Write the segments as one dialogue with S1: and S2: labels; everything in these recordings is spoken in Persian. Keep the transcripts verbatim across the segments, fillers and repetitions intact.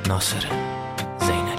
S1: ناصر زینلی.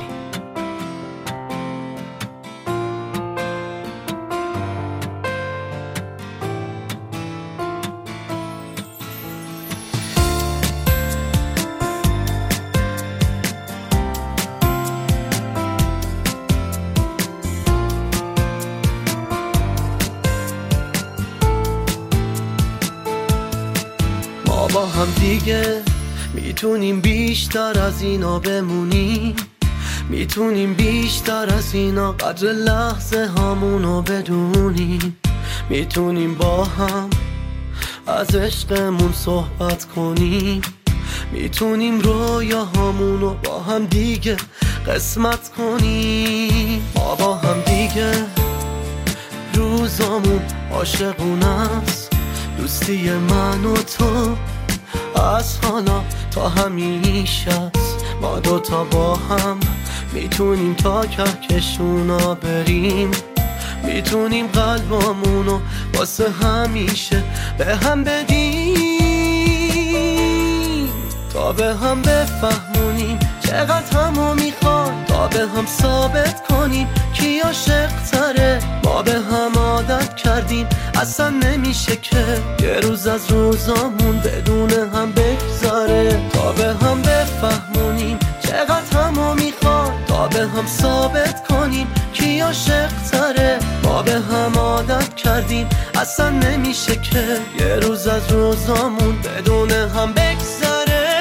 S2: ما با هم دیگه میتونیم بیشتر از اینا بمونیم، میتونیم بیشتر از اینا قدر لحظه هامونو بدونیم، میتونیم با هم از عشقمون صحبت کنیم، میتونیم رویاهامونو با هم دیگه قسمت کنیم. ما با هم دیگه روزامون عاشقونه است، دوستی من و تو از حالا تا همیشه است. ما دوتا با هم میتونیم تا کهکشونا بریم، میتونیم قلبامونو واسه همیشه به هم بدیم، تا به هم بفهمونیم چقدر همو میخوان، تا به هم ثابت کنیم کی عاشق تره. ما به هم عادت کردیم اصلا نمیشه که یه روز از روزامون بدون هم بگذاره، تا به هم بفهمونیم چقدر همو میخوان، تا به هم ثابت کنیم کی عاشق تره. ما به هم عادت کردیم اصلا نمیشه که یه روز از روزامون بدون هم بگذاره.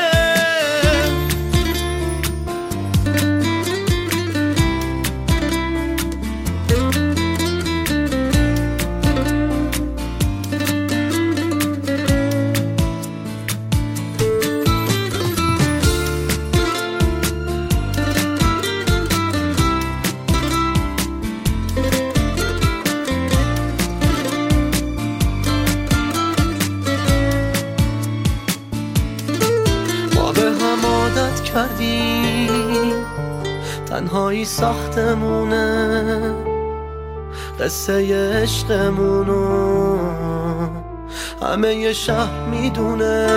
S2: کردیم تنهایی ساختمونه، قصه عشقمونو همه ی شهر میدونه.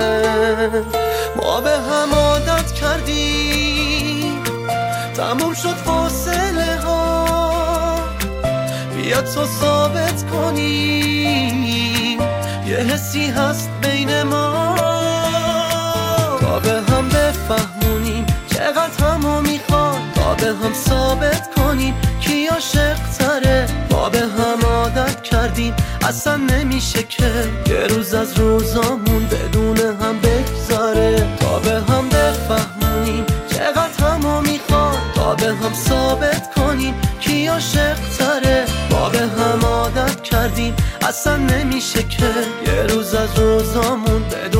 S2: ما به هم عادت کردیم تموم شد فاصله ها، بیا تو ثابت کنیم یه حسی هست بین ما، تا به هم بفهمونیم چقدر همو میخوان، تا به هم ثابت کنیم کی عاشق تره. ما به هم عادت کردیم اصلا نمیشه که یه روز از روزامون بدون هم بگذاره، تا به هم بفهمونیم چقدر همو میخوان، تا به هم ثابت کنیم کی عاشق تره. ما به هم عادت کردیم اصلا نمیشه که یه روز از روزامون بدون